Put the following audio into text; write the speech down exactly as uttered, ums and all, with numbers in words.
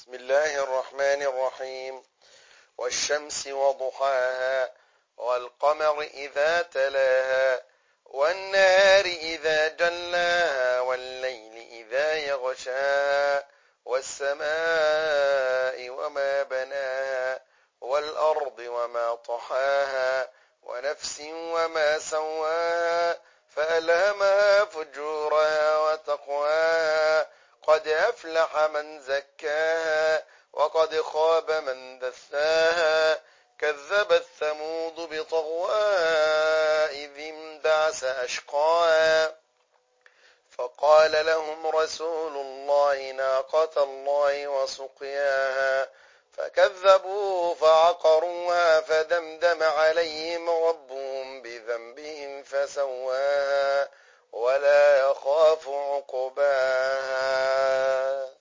بسم الله الرحمن الرحيم. والشمس وضحاها والقمر إذا تلاها والنهار إذا جلاها والليل إذا يغشاها والسماء وما بناها والأرض وما طحاها ونفس وما سواها فألهمها فجورها وتقواها قد أفلح من زكاها وقد خاب من دثاها كذبت ثمود بطغواها إذ انبعث أشقاها فقال لهم رسول الله ناقة الله وسقياها فكذبوه فعقروها فدمدم عليهم ربهم بذنبهم فسواها ولا يخاف عقباها.